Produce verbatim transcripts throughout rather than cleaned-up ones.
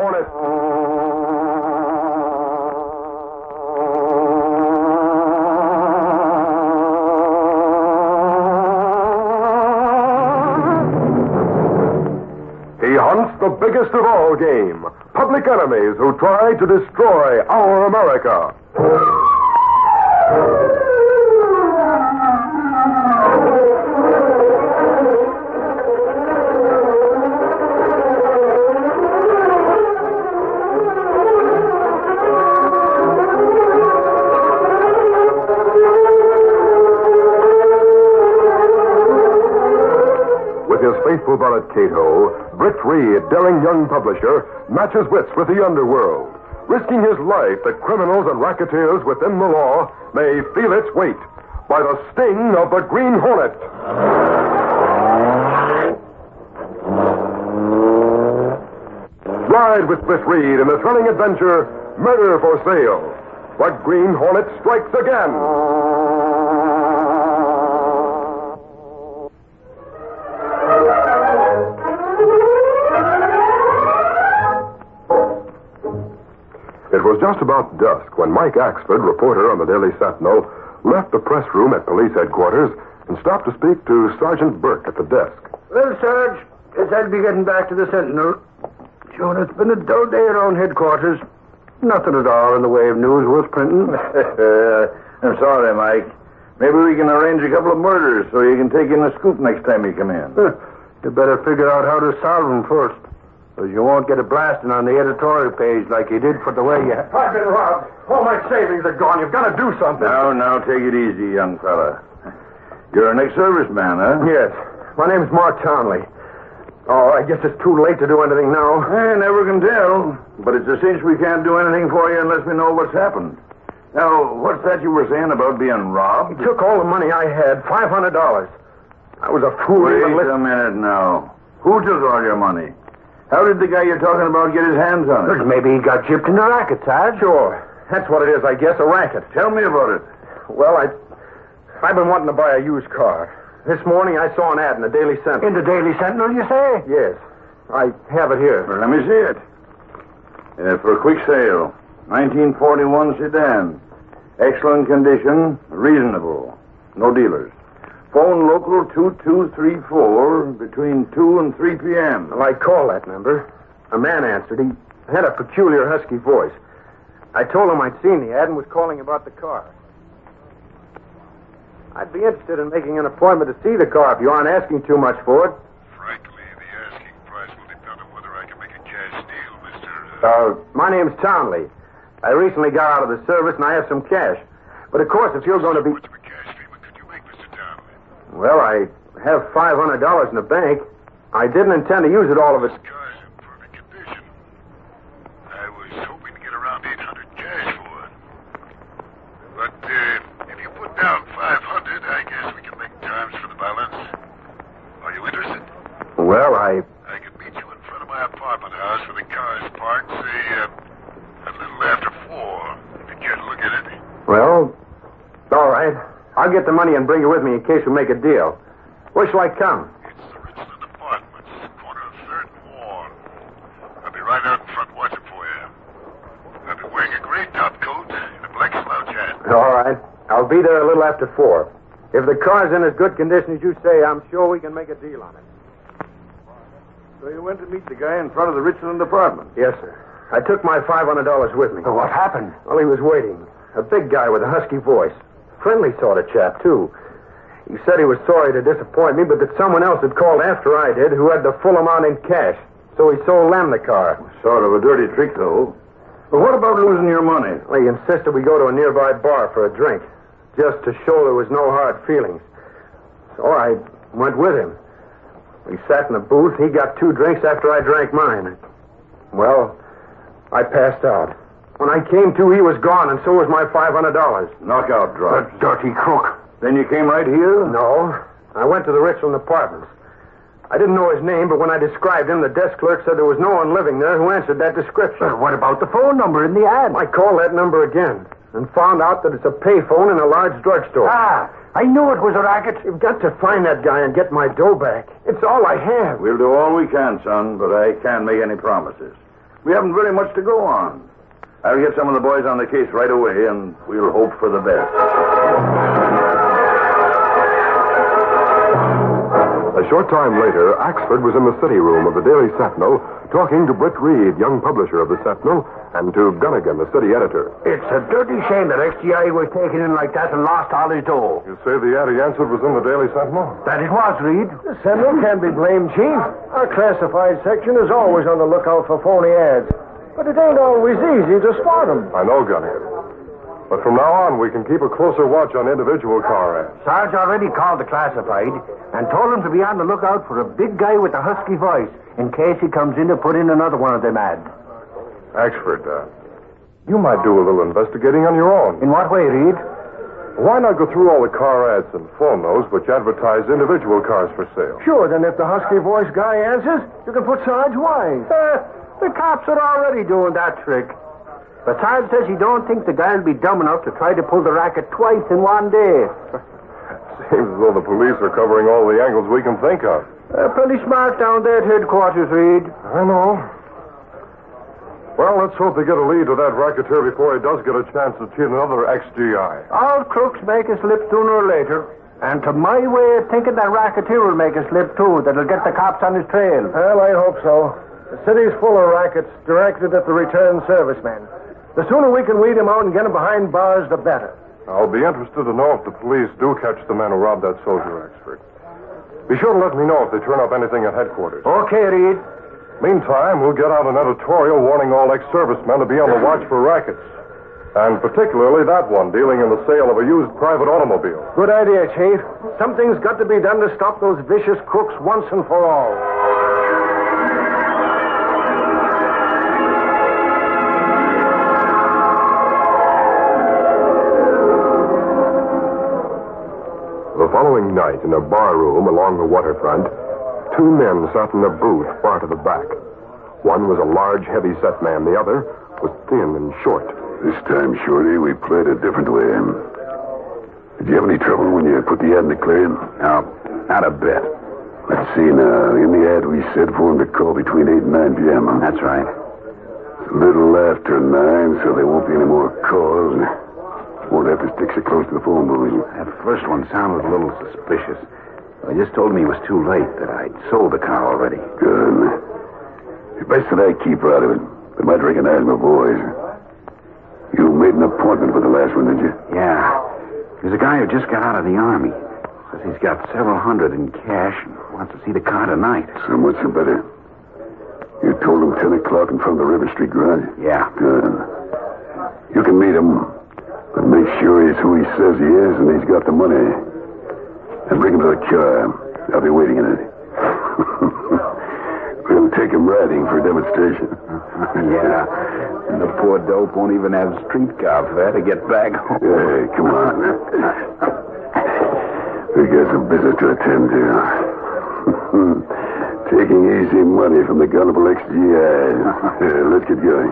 Hornet. He hunts the biggest of all game, public enemies who try to destroy our America. With his faithful valet Cato, Britt Reed, daring young publisher, matches wits with the underworld, risking his life that criminals and racketeers within the law may feel its weight by the sting of the Green Hornet. Ride with Britt Reed in the thrilling adventure, Murder for Sale. The Green Hornet strikes again. It was just about dusk when Mike Axford, reporter on the Daily Sentinel, left the press room at police headquarters and stopped to speak to Sergeant Burke at the desk. Well, Sarge, guess I'll be getting back to the Sentinel. Sure, it's been a dull day around headquarters. Nothing at all in the way of news worth printing. I'm sorry, Mike. Maybe we can arrange a couple of murders so you can take in a scoop next time you come in. You better figure out how to solve them first. Because you won't get a blasting on the editorial page like you did for the way you... I've been robbed. All my savings are gone. You've got to do something. Now, now, take it easy, young fella. You're an ex-serviceman, huh? Yes. My name's Mark Townley. Oh, I guess it's too late to do anything now. I never can tell. But it's a cinch we can't do anything for you unless we know what's happened. Now, what's that you were saying about being robbed? He took all the money I had, five hundred dollars. I was a fool. Wait even a minute now. Who took all your money? How did the guy you're talking about get his hands on it? Maybe he got gypped in a racket, Sarge. Sure. That's what it is, I guess, a racket. Tell me about it. Well, I, I've been wanting to buy a used car. This morning I saw an ad in the Daily Sentinel. In the Daily Sentinel, you say? Yes. I have it here. Well, let me see it. Uh, for a quick sale. nineteen forty-one sedan. Excellent condition. Reasonable. No dealers. Phone local two two three four between two and three p.m. Well, I called that number. A man answered. He had a peculiar husky voice. I told him I'd seen the ad and was calling about the car. I'd be interested in making an appointment to see the car if you aren't asking too much for it. Frankly, the asking price will depend on whether I can make a cash deal, Mister Uh, my name's Townley. I recently got out of the service and I have some cash. But of course, if you're going to be... How much of a cash payment could you make, Mister Townley? Well, I have five hundred dollars in the bank. I didn't intend to use it all of it. This car's in perfect condition. I was hoping to get around eight hundred cash for it. But uh, if you put down five hundred, I guess we can make terms for the balance. Are you interested? Well, I... I could meet you in front of my apartment house where the car's parked, say, uh, a little after four, if you care to look at it. Well, all right. I'll get the money and bring it with me in case we make a deal. Where shall I come? It's the Richland Apartments, corner of third and Warren. I'll be right out in front watching for you. I'll be wearing a gray top coat and a black slouch hat. All right. I'll be there a little after four. If the car's in as good condition as you say, I'm sure we can make a deal on it. So you went to meet the guy in front of the Richland Apartment? Yes, sir. I took my five hundred dollars with me. Well, what happened? Well, he was waiting. A big guy with a husky voice. Friendly sort of chap, too. He said he was sorry to disappoint me, but that someone else had called after I did who had the full amount in cash. So he sold them the car. Sort of a dirty trick, though. But what about losing your money? Well, he insisted we go to a nearby bar for a drink, just to show there was no hard feelings. So I went with him. We sat in a booth. He got two drinks after I drank mine. Well, I passed out. When I came to, he was gone, and so was my five hundred dollars. Knockout drugs. The dirty crook. Then you came right here? No. I went to the Richland Apartments. I didn't know his name, but when I described him, the desk clerk said there was no one living there who answered that description. Well, what about the phone number in the ad? I called that number again and found out that it's a payphone in a large drugstore. Ah, I knew it was a racket. You've got to find that guy and get my dough back. It's all I have. We'll do all we can, son, but I can't make any promises. We haven't very much to go on. I'll get some of the boys on the case right away, and we'll hope for the best. A short time later, Axford was in the city room of the Daily Sentinel talking to Britt Reed, young publisher of the Sentinel, and to Gunnigan, the city editor. It's a dirty shame that X G I was taken in like that and lost all his dough. You say the ad he answered was in the Daily Sentinel? That it was, Reed. The Sentinel can't be blamed, Chief. Our classified section is always on the lookout for phony ads. But it ain't always easy to spot them. I know, Gunnigan. But from now on, we can keep a closer watch on individual car ads. Sarge already called the classified and told him to be on the lookout for a big guy with a husky voice in case he comes in to put in another one of them ads. Axford, uh, you might do a little investigating on your own. In what way, Reed? Why not go through all the car ads and phone those which advertise individual cars for sale? Sure, then if the husky voice guy answers, you can put Sarge wise. Uh, the cops are already doing that trick. But Sarge says he don't think the guy'll be dumb enough to try to pull the racket twice in one day. Seems as though the police are covering all the angles we can think of. Uh, pretty smart down there at headquarters, Reed. I know. Well, let's hope they get a lead to that racketeer before he does get a chance to cheat another X G I. All crooks make a slip sooner or later. And to my way of thinking, that racketeer will make a slip, too, that'll get the cops on his trail. Well, I hope so. The city's full of rackets directed at the returned servicemen. The sooner we can weed them out and get them behind bars, the better. I'll be interested to know if the police do catch the man who robbed that soldier, Axford. Be sure to let me know if they turn up anything at headquarters. Okay, Reed. Meantime, we'll get out an editorial warning all ex-servicemen to be on the watch for rackets. And particularly that one dealing in the sale of a used private automobile. Good idea, Chief. Something's got to be done to stop those vicious crooks once and for all. The following night, in a bar room along the waterfront, two men sat in a booth far to the back. One was a large, heavy-set man. The other was thin and short. This time, Shorty, we played a different way. Did you have any trouble when you put the ad in the clearing? No, not a bit. Let's see now. In the ad, we said for him to call between eight and nine p.m. That's right. It's a little after nine, so there won't be any more calls. Won't have to stick so close to the phone booth. That first one sounded a little suspicious. They just told me it was too late, that I'd sold the car already. Good. It's best that I keep out of it. They might recognize my voice. You made an appointment for the last one, did you? Yeah. There's a guy who just got out of the Army. Says he's got several hundred in cash and wants to see the car tonight. So much the better. You told him ten o'clock in front of the River Street garage? Yeah. Good. You can meet him, but make sure he's who he says he is and he's got the money. And bring him to the car. I'll be waiting in it. We'll take him riding for a demonstration. Yeah. And the poor dope won't even have streetcar fare to get back home. Hey, come on. We got some business to attend to. Taking easy money from the gullible X G I. Yeah, let's get going.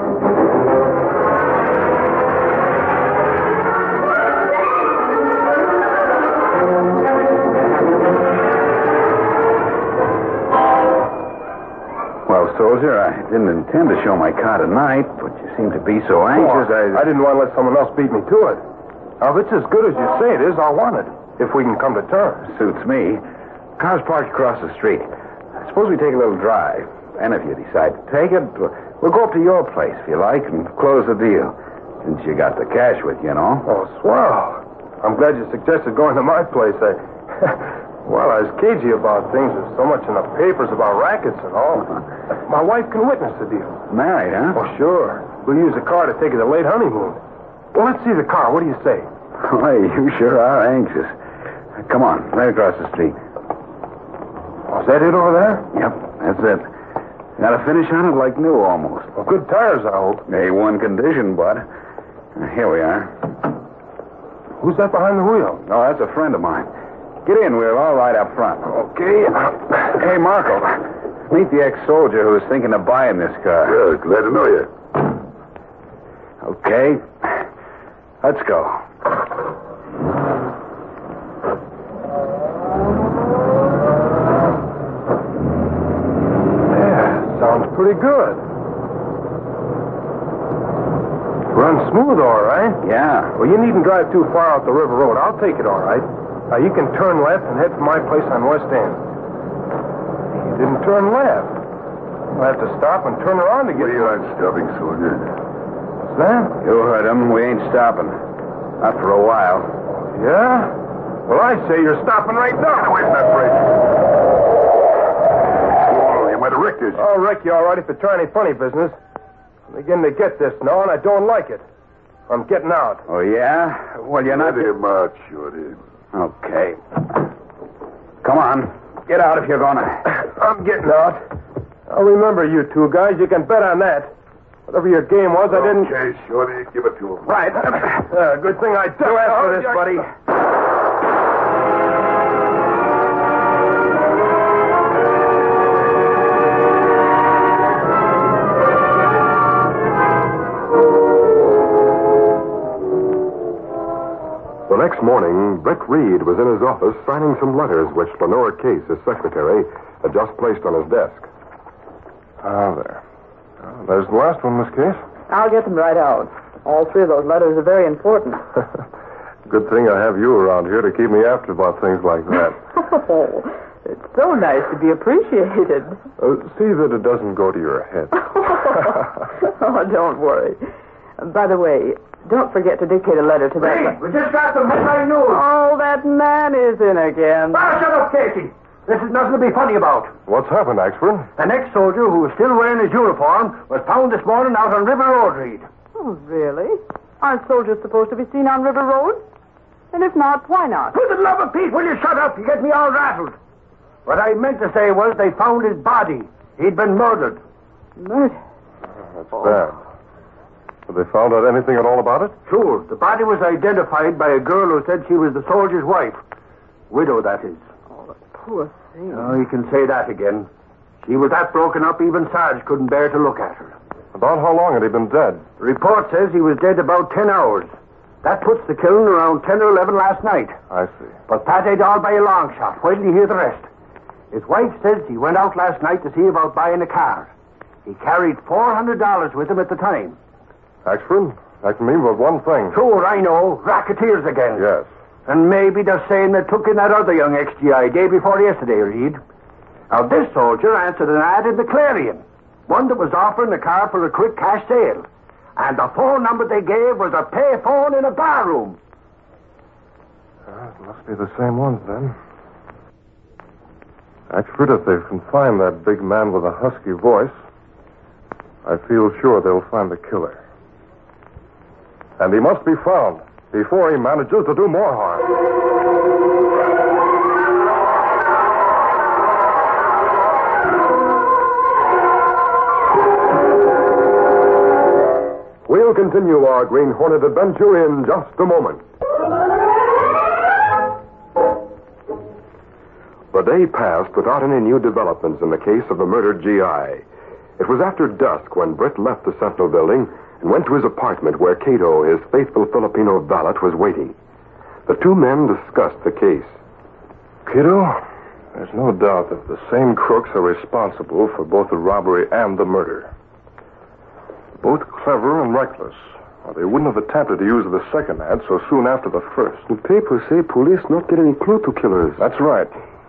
Soldier, I didn't intend to show my car tonight, but you seem to be so anxious. Oh, I... I didn't want to let someone else beat me to it. Now, if it's as good as you say it is, I'll want it. If we can come to terms. Suits me. Car's parked across the street. Suppose we take a little drive. And if you decide to take it, we'll go up to your place, if you like, and close the deal. Since you got the cash with you, you know. Oh, swell. I'm glad you suggested going to my place. I... Well, I was cagey about things. There's so much in the papers about rackets and all. My wife can witness the deal. Married, huh? Oh, sure. We'll use the car to take her to late honeymoon. Well, let's see the car. What do you say? Why, you sure are anxious. Come on, right across the street. Oh, is that it over there? Yep, that's it. Got a finish on it like new, almost. Well, good tires, I hope. A one condition, bud. Here we are. Who's that behind the wheel? Oh, that's a friend of mine. Get in, we're all right up front. Okay. Hey, Marco, meet the ex-soldier who's thinking of buying this car. Well, glad to know you. Okay. Let's go. Yeah, sounds pretty good. smooth, all right. Yeah. Well, you needn't drive too far out the river road. I'll take it, all right. Now, you can turn left and head for my place on West End. You didn't turn left. I'll have to stop and turn around to get... We aren't stopping, soldier. What's that? You heard him. We ain't stopping. Not for a while. Yeah? Well, I say you're stopping right now. Get away from that bridge. Whoa, you might have wrecked this. I'll wreck you all right if you try any funny business. I'm beginning to get this now, and I don't like it. I'm getting out. Oh, yeah? Well, you're not... Let him out, Shorty. Okay. Come on. Get out if you're gonna. I'm getting out. I'll remember you two guys. You can bet on that. Whatever your game was, I didn't... Okay, Shorty, give it to him. Right. Uh, good thing I did. You asked for this, buddy. The next morning, Britt Reed was in his office signing some letters which Lenore Case, his secretary, had just placed on his desk. Ah, there. Oh, there's the last one, Miss Case. I'll get them right out. All three of those letters are very important. Good thing I have you around here to keep me after about things like that. Oh, it's so nice to be appreciated. Uh, see that it doesn't go to your head. Oh, don't worry. By the way, don't forget to dictate a letter to that... Hey, we just got some headline news. Oh, that man is in again. Ah, shut up, Casey. This is nothing to be funny about. What's happened, Axford? An ex-soldier who was still wearing his uniform was found this morning out on River Road, Reed. Oh, really? Aren't soldiers supposed to be seen on River Road? And if not, why not? For the love of Pete, will you shut up? You get me all rattled. What I meant to say was they found his body. He'd been murdered. Murder? That's bad. Have they found out anything at all about it? Sure. The body was identified by a girl who said she was the soldier's wife. Widow, that is. Oh, the poor thing. Oh, you can say that again. She was that broken up, even Sarge couldn't bear to look at her. About how long had he been dead? The report says he was dead about ten hours. That puts the killing around ten or eleven last night. I see. But that ain't all by a long shot. Wait till you hear the rest. His wife says he went out last night to see about buying a car. He carried four hundred dollars with him at the time. Axford, that can mean but one thing. Sure, I know. Racketeers again. Yes. And maybe they're saying they took in that other young ex G I day before yesterday, Reed. Now, this soldier answered an ad in the Clarion. One that was offering the car for a quick cash sale. And the phone number they gave was a pay phone in a bar room. Uh, it must be the same ones, then. Axford, if they can find that big man with a husky voice, I feel sure they'll find the killer. And he must be found before he manages to do more harm. We'll continue our Green Hornet adventure in just a moment. The day passed without any new developments in the case of the murdered G I. It was after dusk when Britt left the Sentinel building and went to his apartment where Cato, his faithful Filipino valet, was waiting. The two men discussed the case. Cato, there's no doubt that the same crooks are responsible for both the robbery and the murder. Both clever and reckless. Well, they wouldn't have attempted to use the second ad so soon after the first. The papers say police not get any clue to killers. That's right.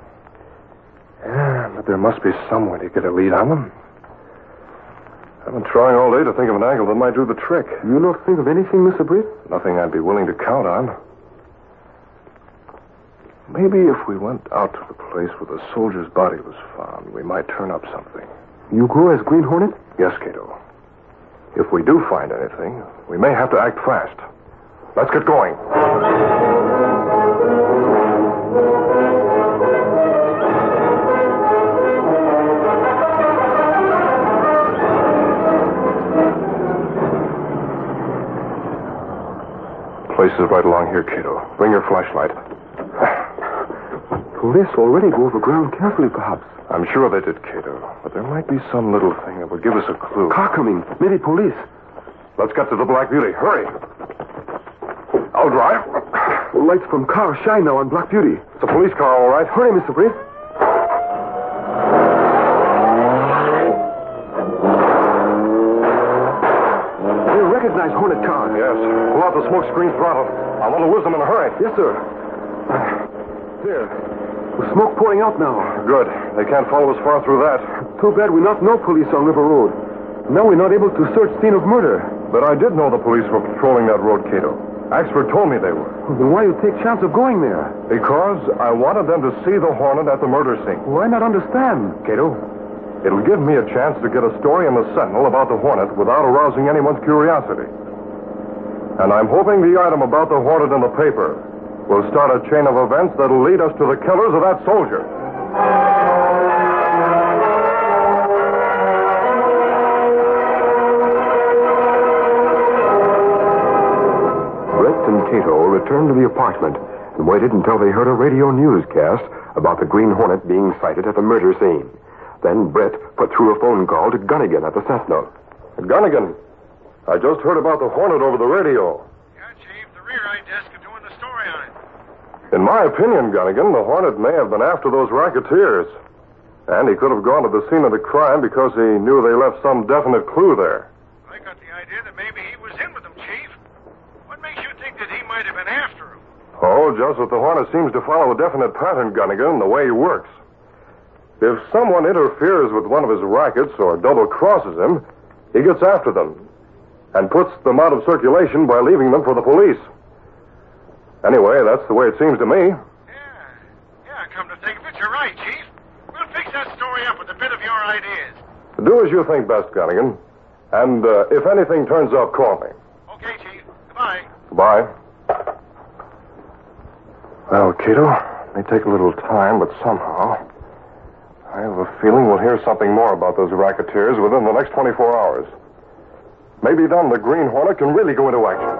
Yeah, but there must be some way to get a lead on them. I've been trying all day to think of an angle that might do the trick. You not think of anything, Mister Britt? Nothing I'd be willing to count on. Maybe if we went out to the place where the soldier's body was found, we might turn up something. You go as Green Hornet? Yes, Cato. If we do find anything, we may have to act fast. Let's get going. Place is right along here, Cato. Bring your flashlight. Police already go over ground carefully, perhaps. I'm sure they did, Cato. But there might be some little thing that would give us a clue. Car coming. Maybe police. Let's get to the Black Beauty. Hurry. I'll drive. Lights from car shine now on Black Beauty. It's a police car, all right. Hurry, Mister Britt. They're recognize Hornet car. Yes. Pull out the smoke screen throttle. I want to whiz them in a hurry. Yes, sir. There. The smoke pouring out now. Good. They can't follow us far through that. Too bad we're not no police on River Road. Now we're not able to search scene of murder. But I did know the police were patrolling that road, Cato. Axford told me they were. Then why you take chance of going there? Because I wanted them to see the Hornet at the murder scene. Why not understand? Cato, it'll give me a chance to get a story in the Sentinel about the Hornet without arousing anyone's curiosity. And I'm hoping the item about the Hornet in the paper will start a chain of events that'll lead us to the killers of that soldier. Brett and Cato returned to the apartment and waited until they heard a radio newscast about the Green Hornet being sighted at the murder scene. Then Brett put through a phone call to Gunnigan at the Sentinel. Gunnigan, I just heard about the Hornet over the radio. Yeah, Chief, the rear-eye desk are doing the story on it. In my opinion, Gunnigan, the Hornet may have been after those racketeers. And he could have gone to the scene of the crime because he knew they left some definite clue there. I got the idea that maybe he was in with them, Chief. What makes you think that he might have been after him? Oh, just that the Hornet seems to follow a definite pattern, Gunnigan, the way he works. If someone interferes with one of his rackets or double-crosses him, he gets after them and puts them out of circulation by leaving them for the police. Anyway, that's the way it seems to me. Yeah, yeah, come to think of it, you're right, Chief. We'll fix that story up with a bit of your ideas. Do as you think best, Gunnigan. And uh, if anything turns up, call me. Okay, Chief. Goodbye. Goodbye. Well, Cato, it may take a little time, but somehow I have a feeling we'll hear something more about those racketeers within the next twenty-four hours. Maybe then the Green Hornet can really go into action.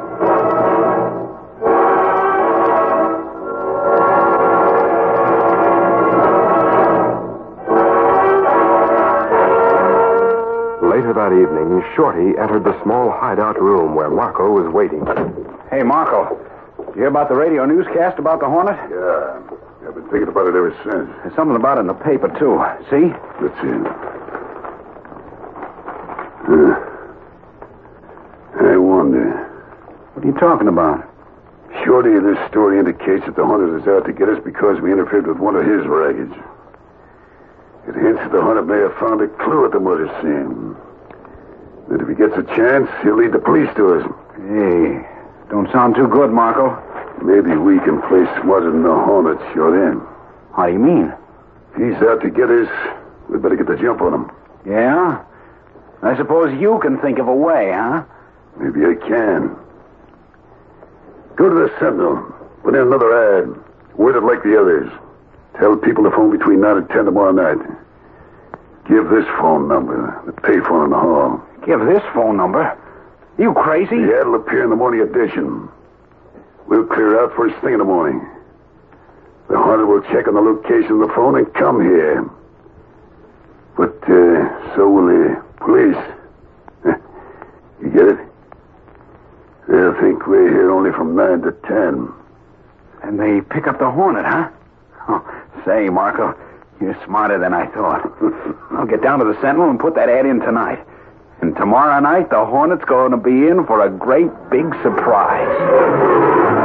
Later that evening, Shorty entered the small hideout room where Marco was waiting. Hey, Marco. You hear about the radio newscast about the Hornet? Yeah. I've been thinking about it ever since. There's something about it in the paper, too. See? Let's see. Uh, I wonder. What are you talking about? Shorty, this story indicates that the Hornet is out to get us because we interfered with one of his rackets. It hints that the Hornet may have found a clue at the murder scene. That if he gets a chance, he'll lead the police to us. Hey, don't sound too good, Marco. Maybe we can play smarter than the Hornet, Shorty. How do you mean? If he's out to get us, we'd better get the jump on him. Yeah? I suppose you can think of a way, huh? Maybe I can. Go to the Sentinel. Put in another ad. Word it like the others. Tell people to phone between nine and ten tomorrow night. Give this phone number, the payphone in the hall. Give this phone number? You crazy? The ad will appear in the morning edition. We'll clear out first thing in the morning. The Hornet will check on the location of the phone and come here. But, uh, so will the police. You get it? They'll think we're here only from nine to ten. And they pick up the Hornet, huh? Oh, say, Marco, you're smarter than I thought. I'll get down to the Sentinel and put that ad in tonight. And tomorrow night, the Hornet's going to be in for a great big surprise.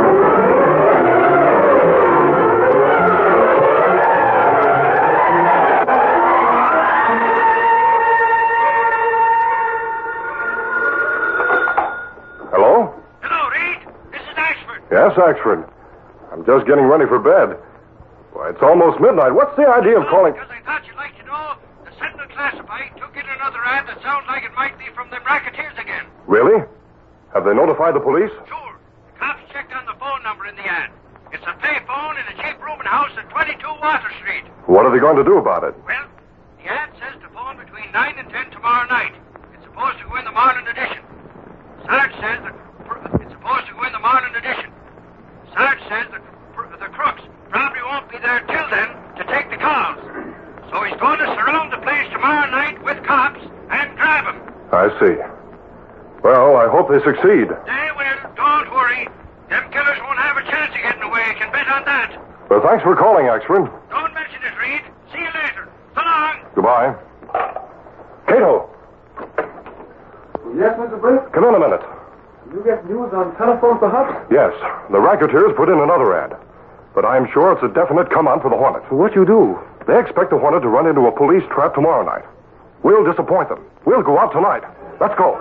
Hello? Hello, Reed. This is Ashford. Yes, Axford. I'm just getting ready for bed. Why, it's almost midnight. What's the idea of calling... Because I thought you'd like to know the Sentinel Classified took in another ad that sounds like it might be from them racketeers again. Really? Have they notified the police? Sure. The cops checked on the phone number in the ad. It's a pay phone in a cheap rooming house at twenty-two Water Street. What are they going to do about it? Well, the ad says to phone between nine and ten tomorrow night. It's supposed to go in the morning edition. Sarge says that it's supposed to go in the morning edition. Sarge says that the crooks probably won't be there till then to take the calls. So he's going to surround the place tomorrow night with cops and grab him. I see. Well, I hope they succeed. They will. Don't worry. Them killers won't have a chance of getting away. You can bet on that. Well, thanks for calling, Axford. Don't mention it, Reed. See you later. So long. Goodbye. Cato, Yes, Mister Britt? come in a minute. You get news on telephone, perhaps? Yes. The racketeers put in another ad. But I'm sure it's a definite come-on for the Hornet. What you do? They expect the Hornet to run into a police trap tomorrow night. We'll disappoint them. We'll go out tonight. Let's go.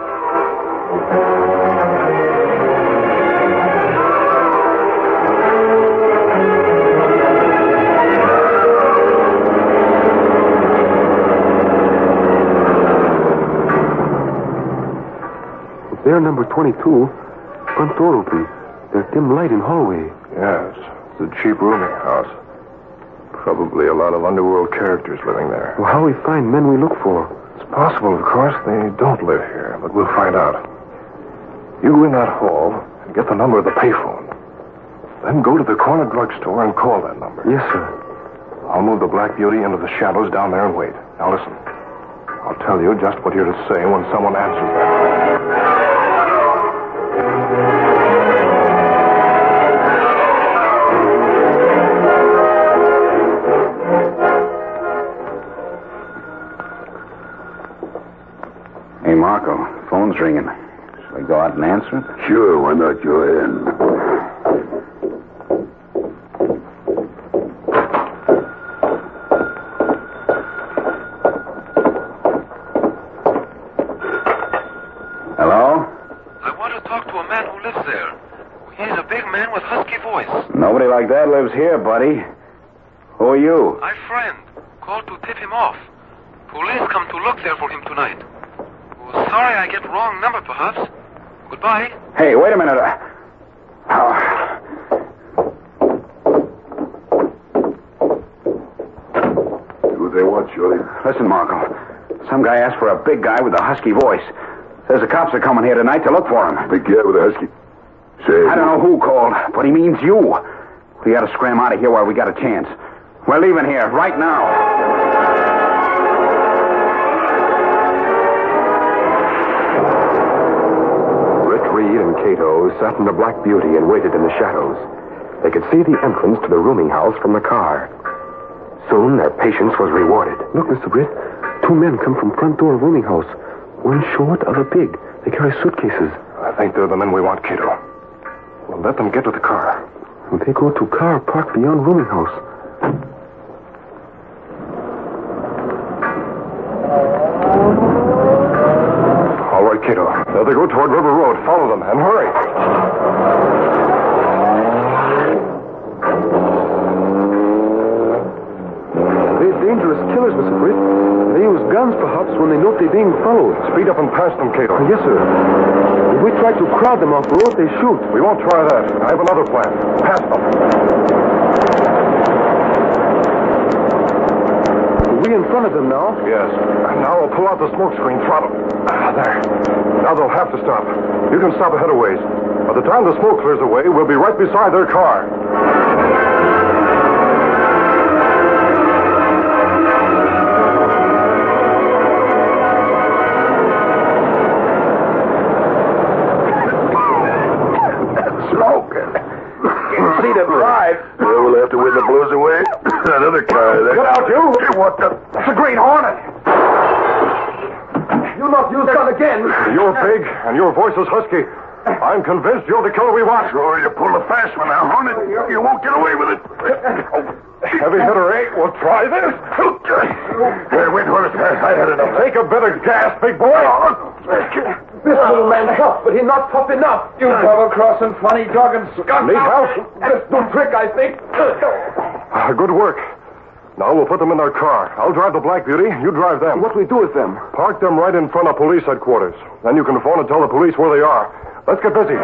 There, number twenty-two. Front door open. There's dim light in hallway. Yes. It's a cheap rooming house. Probably a lot of underworld characters living there. Well, how we find men we look for? It's possible, of course, they don't live here, but we'll find out. You go in that hall and get the number of the payphone. Then go to the corner drugstore and call that number. Yes, sir. I'll move the Black Beauty into the shadows down there and wait. Now listen. I'll tell you just what you're to say when someone answers that phone. Hey, Marco, phone's ringing. Shall we go out and answer it? Sure, why not? Go ahead. Hello? I want to talk to a man who lives there. He's a big man with husky voice. Nobody like that lives here, buddy. Who are you? My friend called to tip him off. Police come to look there for him tonight. Oh, sorry I get wrong number, perhaps. Goodbye. Hey, wait a minute. Oh. Who they want, Shorty? Listen, Marco. Some guy asked for a big guy with a husky voice. Says the cops are coming here tonight to look for him. Big guy with a husky. Say. I don't know who called, but he means you. We gotta scram out of here while we got a chance. We're leaving here right now. Reed and Cato sat in the Black Beauty and waited in the shadows. They could see the entrance to the rooming house from the car. Soon their patience was rewarded. Look, Mister Britt, two men come from front door rooming house. One short, other big. They carry suitcases. I think they're the men we want, Cato. We'll let them get to the car. They go to car parked beyond rooming house. All right, Cato. There they go toward River Road. Follow them and hurry. They're dangerous killers, Mister Britt. They use guns, perhaps, when they know they're being followed. Speed up and pass them, Cato. Yes, sir. If we try to crowd them off the road, they shoot. We won't try that. I have another plan. Pass them. Are we in front of them now? Yes. And now I'll pull out the smoke screen throttle. Ah, there. Now they'll have to stop. You can stop ahead of ways. By the time the smoke clears away, we'll be right beside their car. Smoking. Can't see to drive. Well, we'll have to win the blows away. That other car there. Get out, you! Hey, what the? It's a Green Hornet. You not use gun again. You're big, and your voice is husky. I'm convinced you're the killer we want. Sure, you pull a fast one now, Hornet. You won't get away with it. Heavy hitter eight. We'll try this. Hey, wait, Hornet. I had enough. Take a bit of gas, big boy. This little man tough, but he's not tough enough. You double-crossing, funny dog and skunk. Need help? This new trick, I think. Ah, good work. Now we'll put them in their car. I'll drive the Black Beauty. You drive them. What we do with them? Park them right in front of police headquarters. Then you can phone and tell the police where they are. Let's get busy.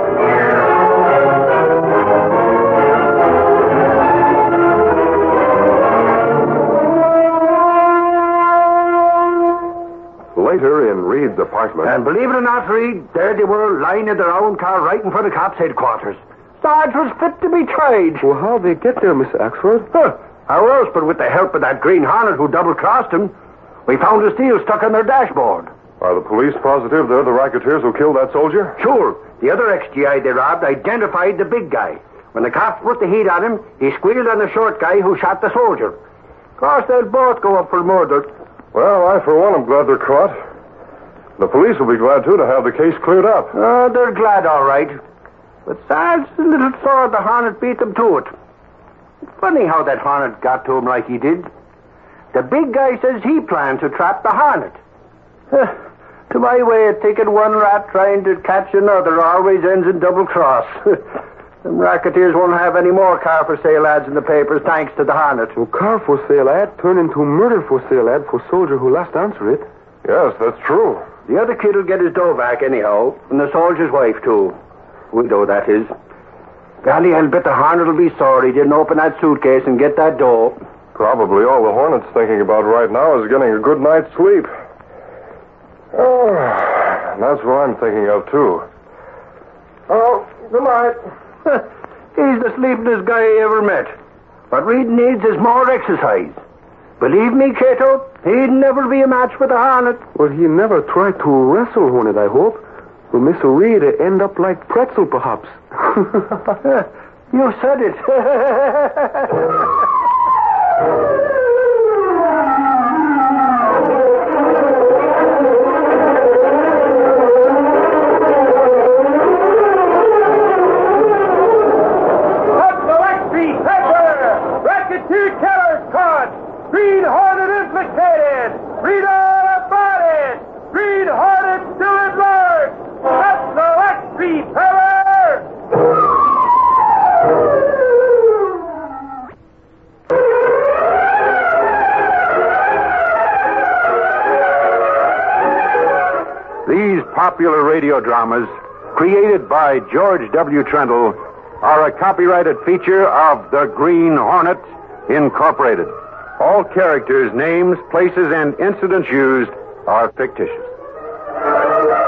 Later in Reed's apartment. And believe it or not, Reed, there they were, lying in their own car right in front of cops' headquarters. Sarge was fit to be tried. Well, how'd they get there, Mister Axford? Huh. How else but with the help of that Green Hornet who double-crossed him? We found the steel stuck on their dashboard. Are the police positive they're the racketeers who killed that soldier? Sure. The other X G I they robbed identified the big guy. When the cops put the heat on him, he squealed on the short guy who shot the soldier. Of course, they'll both go up for murder. Well, I, for one, am glad they're caught. The police will be glad, too, to have the case cleared up. Oh, they're glad, all right. But Sarge's a little sore the Hornet beat them to it. It's funny how that Hornet got to him like he did. The big guy says he planned to trap the Hornet. To my way of thinking, one rat trying to catch another always ends in double cross. Them racketeers won't have any more car for sale ads in the papers thanks to the Hornet. Well, car for sale ad turned into murder for sale ad for soldier who last answered it. Yes, that's true. The other kid will get his dough back anyhow, and the soldier's wife, too. Widow, that is. Golly, I'll bet the Hornet will be sorry he didn't open that suitcase and get that dough. Probably all the Hornet's thinking about right now is getting a good night's sleep. Oh, that's what I'm thinking of, too. Oh, good night. He's the sleepingest guy I ever met. What Reed needs is more exercise. Believe me, Cato, he'd never be a match for the Hornet. Well, he never tried to wrestle Hornet, I hope. Will Mister Reed end up like pretzel, perhaps? You said it. Green Hornet implicated! Read all about it! Green Hornet still at large! That's the Lexi Feller! These popular radio dramas, created by George W. Trendle, are a copyrighted feature of the Green Hornet, Incorporated. All characters, names, places, and incidents used are fictitious.